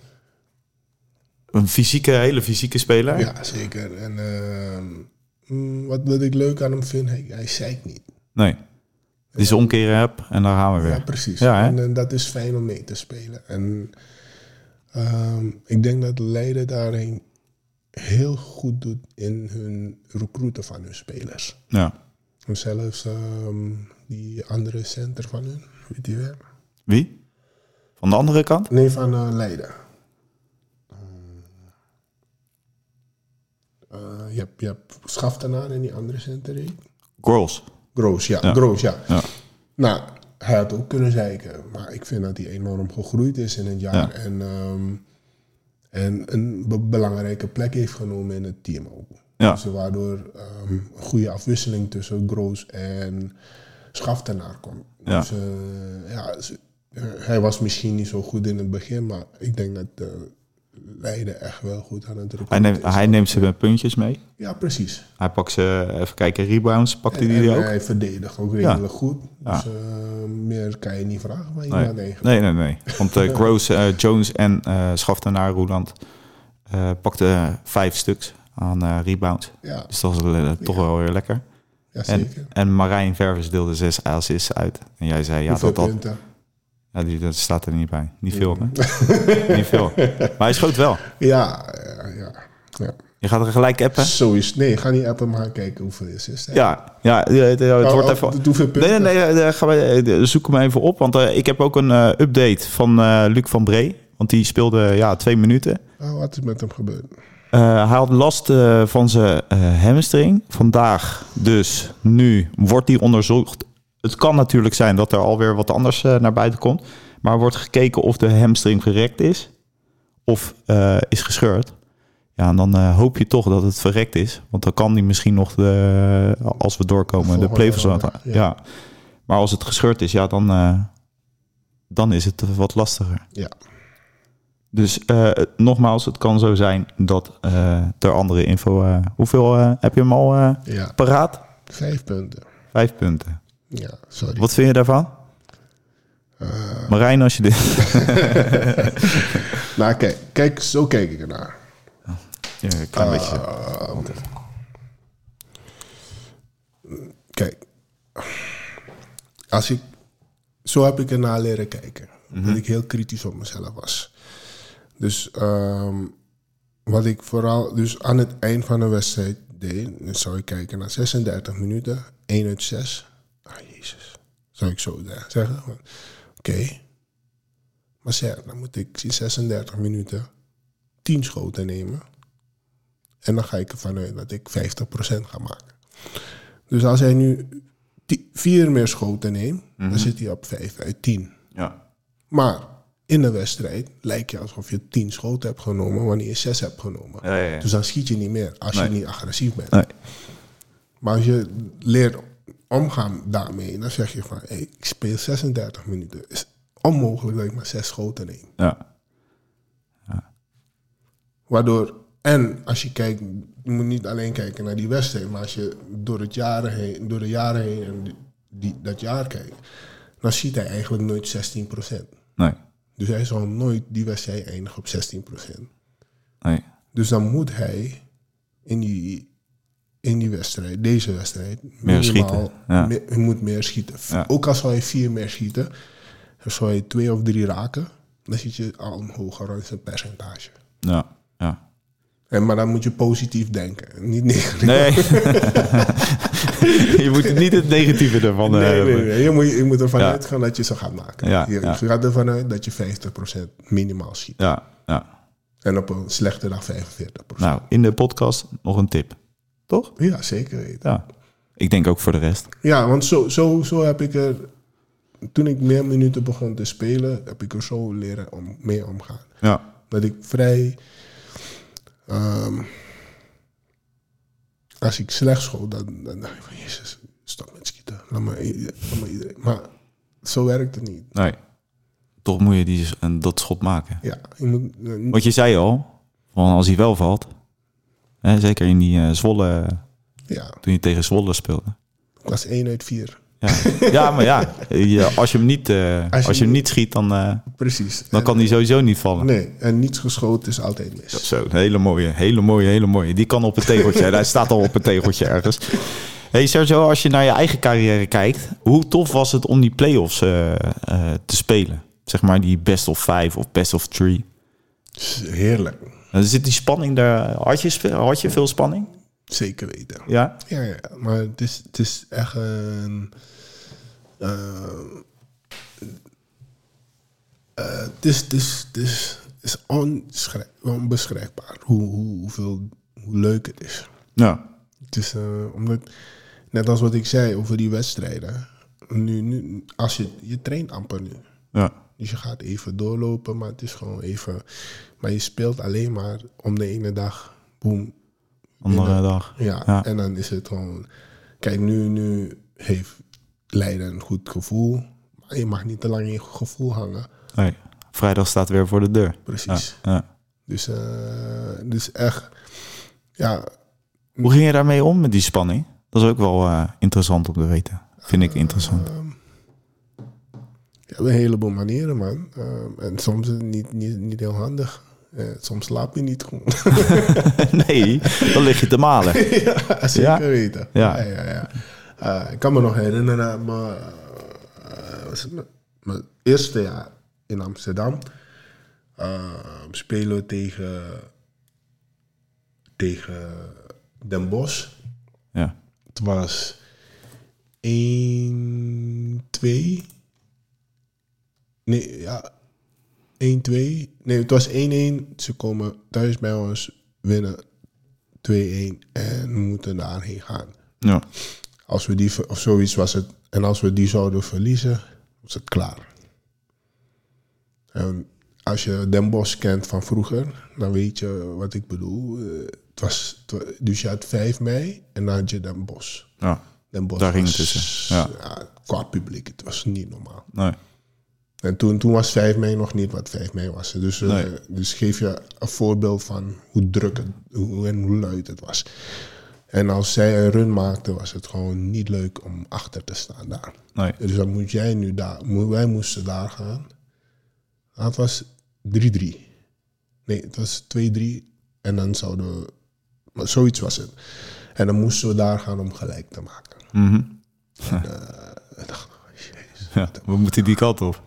Een fysieke, hele fysieke speler? Ja, zeker. En uh, wat, wat ik leuk aan hem vind, hij, hij zeikt niet. Nee. Het is omkeren heb en daar gaan we weer. Ja, precies. Ja, en, en dat is fijn om mee te spelen. En um, ik denk dat Leiden daarin heel goed doet in hun recruiten van hun spelers. Ja. En zelfs um, die andere center van hun, weet je wel? Wie? Van de andere kant? Nee, van uh, Leiden. Uh, je hebt, je hebt Schaftenaar en die andere center heet? Groos. Groos, ja. ja. Groos, ja. ja. Nou, hij had ook kunnen zeiken. Maar ik vind dat hij enorm gegroeid is in het jaar. Ja. En, um, en een be- belangrijke plek heeft genomen in het team ook. Ja. Dus waardoor um, een goede afwisseling tussen Groos en Schaftenaar komt. Ja. Dus uh, ja, uh, hij was misschien niet zo goed in het begin, maar ik denk dat uh, Leiden echt wel goed aan het Hij neemt, hij neemt ze met puntjes mee. Ja, precies. Hij pakt ze, even kijken, rebounds, pakt hij en, die en ook? Hij verdedigt ook redelijk Ja. goed. Ja. Dus uh, meer kan je niet vragen van Nee. iemand eigenlijk. nee, nee, nee. Want uh, Gross, uh, Jones en uh, Schaftenaar Roeland uh, pakten vijf stuks aan uh, rebounds. Ja, Dus dat was uh, toch Ja. wel weer lekker. ja En, zeker. en Marijn Ververs deelde zes assists uit. En jij zei, ja, Hoeveel dat, dat, punten? ja die, dat staat er niet bij. Niet veel, hè? Niet veel. Maar hij schoot wel. Ja, ja, ja. ja. Je gaat er gelijk appen? Zo is nee, ga niet appen, maar gaan kijken hoeveel is het. Ja, ja het, het Oh, wordt oh, even... hoeveel punten? Nee, nee, nee, uh, gaan we, uh, zoek hem even op. Want uh, ik heb ook een uh, update van uh, Luc van Bree. Want die speelde ja, twee minuten. Oh, wat is met hem gebeurd? Uh, hij had last uh, van zijn uh, hamstring. Vandaag, dus nu, wordt die onderzocht. Het kan natuurlijk zijn dat er alweer wat anders uh, naar buiten komt. Maar er wordt gekeken of de hamstring gerekt is. Of uh, is gescheurd. Ja, en dan uh, hoop je toch dat het verrekt is. Want dan kan die misschien nog, de, als we doorkomen, de, de play-offs laten. Ja. ja. Maar als het gescheurd is, ja, dan, uh, dan is het wat lastiger. Ja. Dus uh, nogmaals, het kan zo zijn dat uh, ter andere info... Uh, hoeveel uh, heb je hem al uh, Ja. paraat? Vijf punten. Vijf punten. Ja, sorry. Wat vind je daarvan? Uh, Marijn, als je dit... nou, kijk, kijk, zo kijk ik ernaar. Ja, een klein Uh, beetje. Kijk, als ik, zo heb ik ernaar leren kijken. Mm-hmm. Dat ik heel kritisch op mezelf was. Dus um, wat ik vooral, dus aan het eind van de wedstrijd deed, dan zou ik kijken naar zesendertig minuten, één uit zes. Ah, jezus, zou ik zo zeggen. Oké, okay. Maar zeg, dan moet ik in zesendertig minuten tien schoten nemen. En dan ga ik ervan uit dat ik vijftig procent ga maken. Dus als hij nu t- vier meer schoten neemt, mm-hmm. dan zit hij op vijf uit tien. Ja. Maar in de wedstrijd lijkt je alsof je tien schoten hebt genomen wanneer je zes hebt genomen. Ja, ja, ja. Dus dan schiet je niet meer als nee. je niet agressief bent. Nee. Maar als je leert omgaan daarmee, dan zeg je van, hey, ik speel zesendertig minuten. Het is onmogelijk dat ik maar zes schoten neem. Ja. Ja. Waardoor, en als je kijkt, je moet niet alleen kijken naar die wedstrijd, maar als je door, het jaren heen, door de jaren heen en die, die, dat jaar kijkt, dan ziet hij eigenlijk nooit zestien procent. Nee. Dus hij zal nooit die wedstrijd eindigen op zestien procent. Nee. Dus dan moet hij in die, in die wedstrijd, deze wedstrijd, meer schieten. Ja. Me, hij moet meer schieten. Ja. Ook al zou hij vier meer schieten, dan zou hij twee of drie raken, dan zit je al hoger in zijn percentage. Ja, ja. En, maar dan moet je positief denken, niet negatief. Nee. Je moet niet het negatieve ervan nee, hebben. Nee, nee. Je moet, je moet ervan ja. uitgaan dat je ze gaat maken. Ja, je ja. gaat ervan uit dat je vijftig procent minimaal schiet. Ja, ja. En op een slechte dag vijfenveertig procent. Nou, in de podcast nog een tip. Toch? Ja, zeker weten. Ja. Ik denk ook voor de rest. Ja, want zo, zo, zo heb ik er... Toen ik meer minuten begon te spelen, heb ik er zo leren om, mee omgaan. Ja. Dat ik vrij... Um, als ik slecht schoot, dan, dan dacht ik van... Jezus, stop met schieten. Laat maar, laat maar iedereen. Maar zo werkt het niet. Nee. Toch moet je die, dat schot maken. Ja, je moet... Uh, Want je zei al, van als hij wel valt... Hè, zeker in die uh, Zwolle... Ja. Toen je tegen Zwolle speelde. Ik was één uit vier. Ja, ja maar ja, je, als je hem niet, uh, als je als je hem niet schiet, dan, uh, precies. dan kan hij sowieso niet vallen. Nee, en niets geschoten is altijd mis. Ja, zo, hele mooie, hele mooie, hele mooie. Die kan op het tegeltje. Hij staat al op het tegeltje ergens. Hey Sergio, als je naar je eigen carrière kijkt, hoe tof was het om die play-offs uh, uh, te spelen? Zeg maar die best of five of best of three. Heerlijk. Er zit die spanning daar. Had je, had je veel spanning? Zeker weten. Ja? Ja, ja. Maar het is, het is echt een... Uh, uh, het is, het is, het is, het is onschrij- onbeschrijfbaar hoe, hoe, hoeveel, hoe leuk het is. Ja. Het is uh, omdat, net als wat ik zei over die wedstrijden. Nu, nu, als je, je traint amper nu. Ja. Dus je gaat even doorlopen, maar het is gewoon even... Maar je speelt alleen maar om de ene dag, boem. Andere de, dag. Ja, ja, en dan is het gewoon... Kijk, nu, nu heeft Leiden een goed gevoel. Maar je mag niet te lang in je gevoel hangen. Nee, vrijdag staat weer voor de deur. Precies. Ja, ja. Dus, uh, dus echt, ja. Hoe ging je daarmee om met die spanning? Dat is ook wel uh, interessant om te weten. Vind ik interessant. Uh, ja, op een heleboel manieren, man. Uh, en soms is het niet, niet, niet heel handig. Uh, soms slaap je niet goed. Nee, dan lig je te malen. Ja, zeker ja. weten. Ja. Ja, ja, ja. Uh, ik kan me nog herinneren, maar, uh, mijn eerste jaar in Amsterdam uh, spelen we tegen, tegen Den Bosch. Ja. Het was één twee. Nee, ja. één twee. Nee, het was één één. Ze komen thuis bij ons, winnen twee één en we moeten daarheen gaan. Ja. Als we die, of zoiets was het. En als we die zouden verliezen, was het klaar. En als je Den Bosch kent van vroeger, dan weet je wat ik bedoel. Het was, het was, dus je had vijf mei en dan had je Den Bosch. Ja, Den Bosch daar was, ging het tussen. Ja. Ja, qua publiek, het was niet normaal. Nee. En toen, toen was vijf mei nog niet wat vijf mei was. Dus, nee. uh, dus geef je een voorbeeld van hoe druk het hoe, en hoe luid het was. En als zij een run maakten, was het gewoon niet leuk om achter te staan daar. Nee. Dus dan moet jij nu daar, wij moesten daar gaan. Het was drie drie. Nee, het was twee drie. En dan zouden we, maar zoiets was het. En dan moesten we daar gaan om gelijk te maken. Mm-hmm. En, uh, dacht, jezus, ja, we moeten die kant op.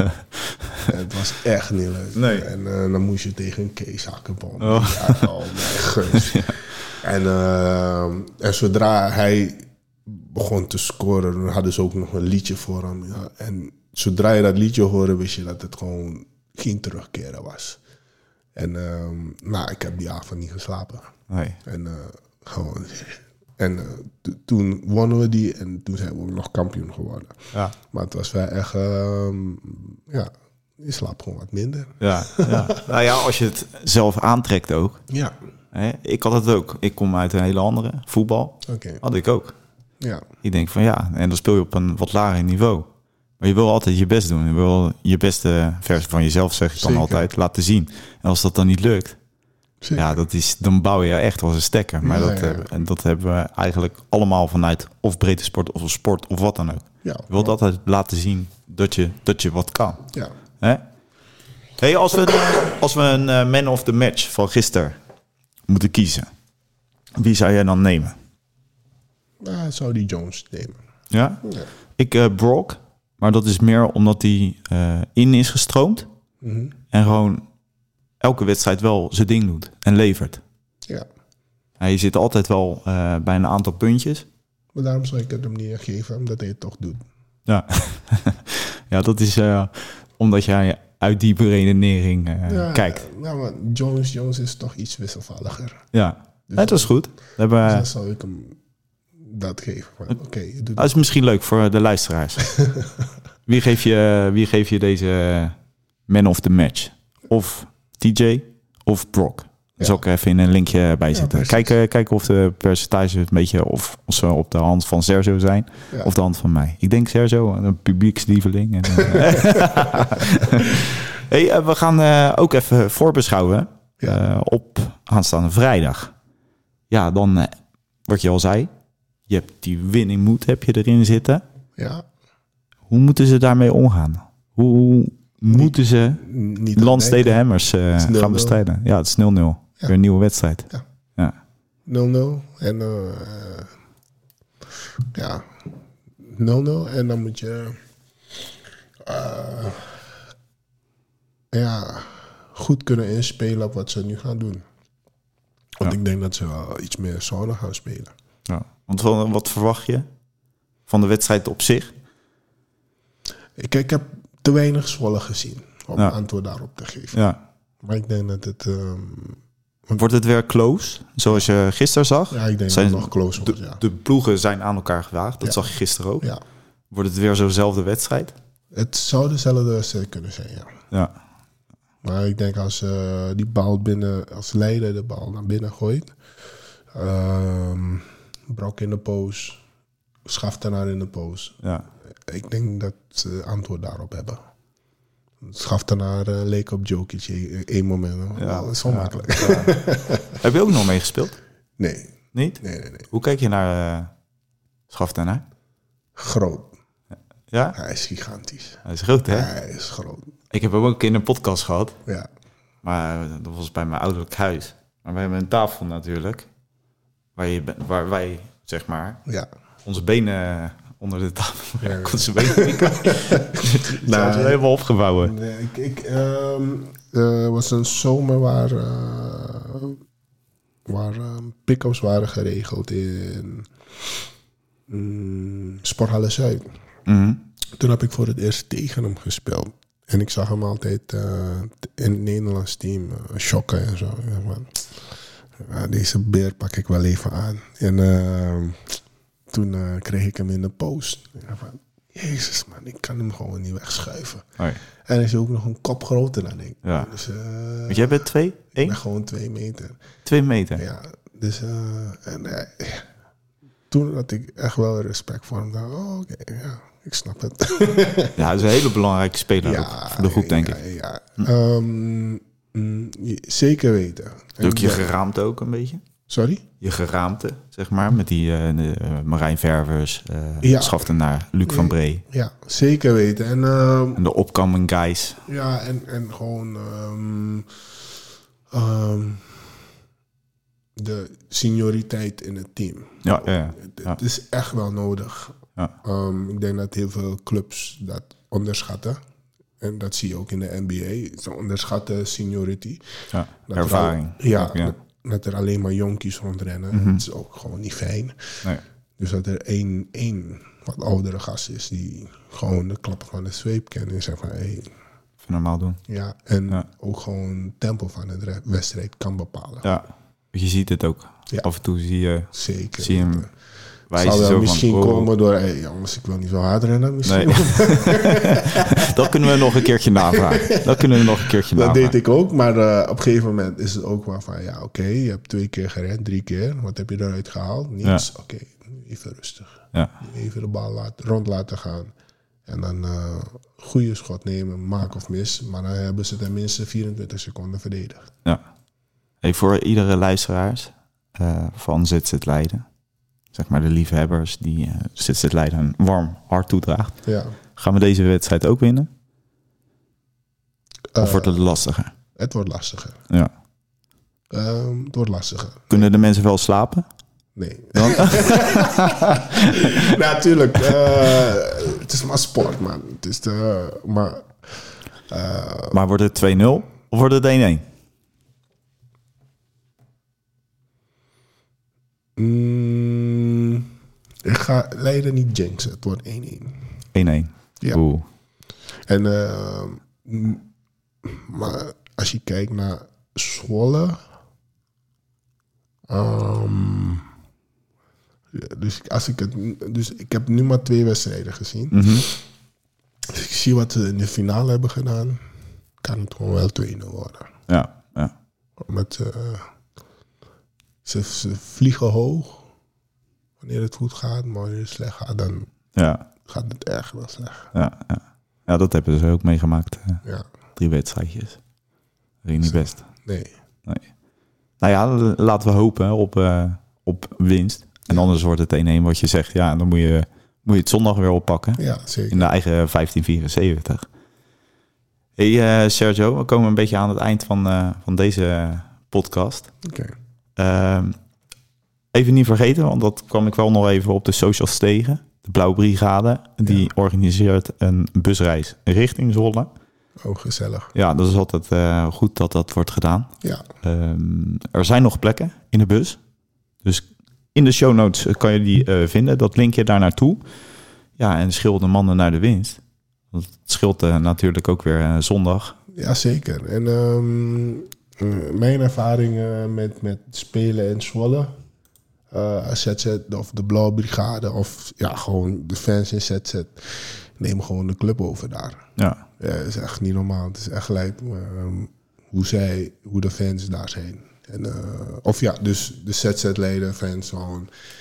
Het was echt niet leuk. Nee. En uh, dan moest je tegen een Kees Hakkenboom. Oh. Ja, oh mijn gunst. Ja. En, uh, en zodra hij begon te scoren, dan hadden ze ook nog een liedje voor hem. Ja. En zodra je dat liedje hoorde, wist je dat het gewoon geen terugkeren was. En uh, nou, ik heb die avond niet geslapen. Nee. En uh, gewoon... En uh, t- toen wonnen we die en toen zijn we ook nog kampioen geworden. Ja. Maar het was wel echt... Uh, ja, je slaapt gewoon wat minder. Ja, ja. Nou ja, als je het zelf aantrekt ook. Ja. Hè? Ik had het ook. Ik kom uit een hele andere voetbal. Okay. Had ik ook. Ja. Ik denk van ja, en dan speel je op een wat lager niveau. Maar je wil altijd je best doen. Je wil je beste versie van jezelf, zeg ik dan Zeker. altijd, laten zien. En als dat dan niet lukt, Zeker. ja, dat is, dan bouw je echt als een stekker. Maar Ja, dat, ja. En dat hebben we eigenlijk allemaal vanuit of breedte sport of sport of wat dan ook. Ja, Je wilt altijd laten zien dat je, dat je wat kan. Ja. Hè? Hey, als we, als we een uh, man of the match van gisteren moeten kiezen, wie zou jij dan nemen? Nou, zou die Jones nemen. Ja? Ja. Ik uh, Brock, maar dat is meer omdat hij uh, in is gestroomd Mm-hmm. en gewoon elke wedstrijd wel zijn ding doet en levert. Ja. Hij zit altijd wel uh, bij een aantal puntjes. Maar daarom zou ik het hem niet geven, omdat hij het toch doet. Ja, ja dat is uh, omdat jij uit die beredenering uh, ja, kijkt. Ja, maar Jones, Jones is toch iets wisselvalliger. Ja, Dus het was goed. We hebben, Dus uh, dan zou ik hem dat geven. Oké, okay, doe dat is misschien leuk voor de luisteraars. wie, geef je, wie geef je deze man of the match? Of T J of Brock? Daar zal ik even in een linkje bij zetten. Ja, kijken, kijken of de percentages een beetje of, of ze op de hand van Sergio zijn. Ja. Of de hand van mij. Ik denk Sergio, een publiekslieveling. En, uh, hey, uh, we gaan uh, ook even voorbeschouwen Ja. uh, op aanstaande vrijdag. Ja, dan uh, wat je al zei. Je hebt die winning mood heb je erin zitten. Ja. Hoe moeten ze daarmee omgaan? Hoe moeten ze Niet Landsteden Hammers uh, Het is nul nul. gaan bestrijden? Ja, het is nul nul. Ja. Weer een nieuwe wedstrijd. Ja. Ja. nul nul en uh, ja, nul nul en dan moet je uh, ja, goed kunnen inspelen op wat ze nu gaan doen. Want Ja. ik denk dat ze wel iets meer zone gaan spelen. Ja. Want wat, wat verwacht je van de wedstrijd op zich? Ik, ik heb te weinig Zwolle gezien om Ja. antwoord daarop te geven. Ja. Maar ik denk dat het... Um, Wordt het weer close, zoals je gisteren zag? ja, ik denk Zijn- dat het nog close wordt, De, ja. de ploegen zijn aan elkaar gewaagd. Dat Ja. zag je gisteren ook. ja. Wordt het weer zo'nzelfde wedstrijd? Het zou dezelfde wedstrijd kunnen zijn, ja. Ja. Maar ik denk als uh, die bal binnen, als Leiden de bal naar binnen gooit, um, Brok in de poos, Schaftenaar in de post. Ja. Ik denk dat ze antwoord daarop hebben. Schaftenaar uh, leek op Jokic één moment. Ja. Dat is zo ja. makkelijk. Ja. Heb je ook nog meegespeeld? Nee. Niet? Nee, nee, nee. Hoe kijk je naar uh, Schaftenaar? Groot. Ja? Hij is gigantisch. Hij is groot, hè? Hij is groot. Ik heb hem ook in een podcast gehad. Ja. Maar dat was bij mijn ouderlijk huis. Maar we hebben een tafel natuurlijk. Waar, je, waar wij, zeg maar, Ja. onze benen onder de tafel. Ja, Ja, ja. onze benen. Nou, ze helemaal opgevouwen. Nee, ik, ik, um, uh, was een zomer waar, uh, waar um, pick-ups waren geregeld in um, Sporthalle Zuid. Mm-hmm. Toen heb ik voor het eerst tegen hem gespeeld. En ik zag hem altijd uh, in het Nederlands team uh, shocken en zo. Ik dacht, man, uh, deze beer pak ik wel even aan. En uh, toen uh, kreeg ik hem in de post. Ik dacht van, Jezus man, ik kan hem gewoon niet wegschuiven. Hoi. En hij is ook nog een kop groter dan ik. Ja. Dus, uh, Want jij bent twee? ik Eén? ben gewoon twee meter. Twee meter? Ja, dus uh, en, uh, toen had ik echt wel respect voor hem. Dacht, oh, oké, okay, ja, ik snap het. Ja, hij is een hele belangrijke speler ja, ook voor de groep, denk ja, ik. Ja, ja. Um, mm, zeker weten. En ook je ja, geraamte ook een beetje? Sorry? Je geraamte, zeg maar, met die uh, de, uh, Marijn Ververs, uh, Ja. Schaftenaar, Luc van Bree. Ja, zeker weten. En, um, En de upcoming guys. ja, en, en gewoon um, um, de senioriteit in het team. Ja, ja, ja. Het, Ja. het is echt wel nodig. Ja. Um, ik denk dat heel veel clubs dat onderschatten. En dat zie je ook in de N B A. Ze onderschatten seniority. Ja, Dat er ervaring. al- ja, Ook, ja. Dat, dat er alleen maar jonkies rondrennen. Mhm. Dat is ook gewoon niet fijn. Nee. Dus dat er één, één wat oudere gast is die gewoon de klappen van de zweep kent. En zegt van, hé, hey, Even normaal doen. ja. En Ja. ook gewoon het tempo van de dre- wedstrijd kan bepalen. Ja, je ziet het ook. Ja. Af en toe zie je, Zeker. zie je hem weten. wijzen Zou wel zo misschien van... wow. komen door, hey, jongens, ik wil niet zo hard rennen. Misschien. Nee. Dat kunnen we nog een keertje navragen. Dat kunnen we nog een keertje Dat navragen. deed ik ook, maar uh, op een gegeven moment is het ook wel van, ja, oké, okay, je hebt twee keer gerend, drie keer. Wat heb je eruit gehaald? Niets. Ja. Oké, okay, even rustig. Ja. Even de bal laten, rond laten gaan. En dan uh, goede schot nemen, maak of mis. Maar dan hebben ze tenminste vierentwintig seconden verdedigd. Ja. Hey, voor iedere luisteraars uh, van Z Z Leiden, zeg maar de liefhebbers die uh, Z Z Leiden een warm hart toedraagt, Ja. gaan we deze wedstrijd ook winnen? Of Uh, wordt het lastiger? Het wordt lastiger. Ja. Um, het wordt lastiger. Kunnen de mensen wel slapen? Nee. Dan? Natuurlijk. Uh, het is maar sport, man. Het is de, maar, uh, Maar wordt het twee nul of wordt het één-één? mm, ik ga Leiden niet jinxen. Het wordt één-één. één-één. Ja. Oeh. En, uh, m- maar als je kijkt naar Zwolle. Um, ja, dus, als ik het, dus ik heb nu maar twee wedstrijden gezien. Mm-hmm. Dus ik zie wat ze in de finale hebben gedaan. Kan het gewoon wel twee nul worden. Ja, ja. Met, uh, ze, ze vliegen hoog. Wanneer het goed gaat, maar wanneer het slecht gaat, dan Ja, gaat het echt wel slecht. ja, ja. Ja, dat hebben ze ook meegemaakt. Uh, Ja, drie wedstrijdjes. Dat is niet best. nee. Nee. Nou ja, laten we hopen op, uh, op winst. En Ja. anders wordt het één-één wat je zegt. Ja, dan moet je, moet je het zondag weer oppakken. Ja, zeker. In de eigen vijftien vierenzeventig. Hey uh, Sergio, we komen een beetje aan het eind van, uh, van deze podcast. Oké. Uh, even niet vergeten, want dat kwam ik wel nog even op de socials tegen. De Blauwe Brigade, die Ja. organiseert een busreis richting Zwolle. Oh, gezellig. Ja, dat is altijd uh, goed dat dat wordt gedaan. Ja, Um, er zijn nog plekken in de bus. Dus in de show notes kan je die uh, vinden. Dat linkje daar naartoe. Ja, en schil de mannen naar de winst. Want het scheelt uh, natuurlijk ook weer uh, zondag. ja zeker. En um, uh, mijn ervaringen met, met spelen in Zwolle. Uh, Z Z of de Blauwe Brigade of ja, gewoon de fans in Z Z. Neem gewoon de club over daar. Ja, Ja, het is echt niet normaal. Het is echt gelijk um, hoe zij, hoe de fans daar zijn. En, uh, of ja, dus de Z Z-leden, fans gewoon.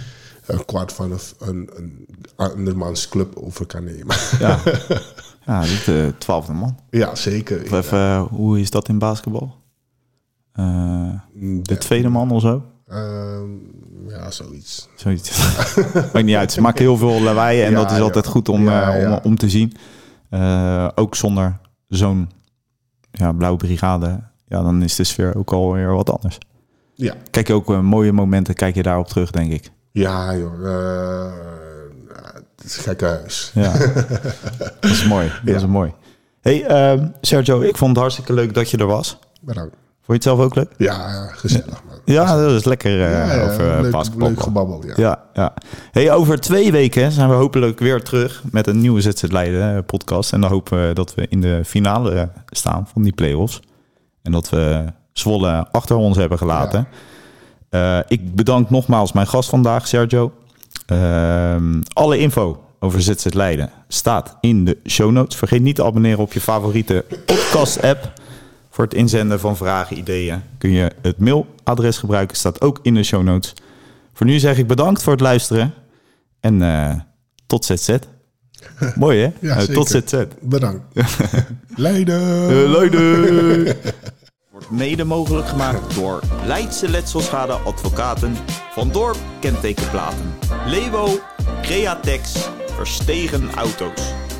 een kwart van een, een, een andermans club over kan nemen. Ja, ja dit de twaalfde man. Ja, zeker. Of even, uh, hoe is dat in basketbal? Uh, de tweede man of zo? Um, ja, zoiets. Zoiets. Maakt niet uit. Ze maken heel veel lawaai en ja, dat is altijd ja. goed om, ja, uh, ja. om, om te zien. Uh, ook zonder zo'n ja, blauwe brigade, ja, dan is de sfeer ook alweer wat anders. Ja. Kijk je ook uh, mooie momenten, kijk je daarop terug, denk ik. Ja, joh. Uh, het is gek huis. Ja. Dat is mooi. Dat ja. is mooi. Hey, uh, Sergio, ik vond het hartstikke leuk dat je er was. Bedankt. Vond je het zelf ook leuk? Ja, gezellig, man. Ja, dat is lekker uh, ja, ja, over leuk, basketbal. Leuk gebabbel, ja. ja, ja. Hey, over twee weken zijn we hopelijk weer terug met een nieuwe Z Z Leiden podcast. En dan hopen we dat we in de finale staan van die play-offs. En dat we Zwolle achter ons hebben gelaten. Ja. Uh, ik bedank nogmaals mijn gast vandaag, Sergio. Uh, alle info over Z Z Leiden staat in de show notes. Vergeet niet te abonneren op je favoriete podcast-app. Voor het inzenden van vragen, ideeën kun je het mailadres gebruiken. Staat ook in de show notes. Voor nu zeg ik bedankt voor het luisteren. En uh, tot Z Z. Mooi hè? Ja, uh, tot Z Z. Bedankt. Leiden. Uh, Leiden. Wordt mede mogelijk gemaakt door Leidse Letselschade Advocaten, Van Dorp Kentekenplaten, Lewo, Createx, Verstegen Auto's.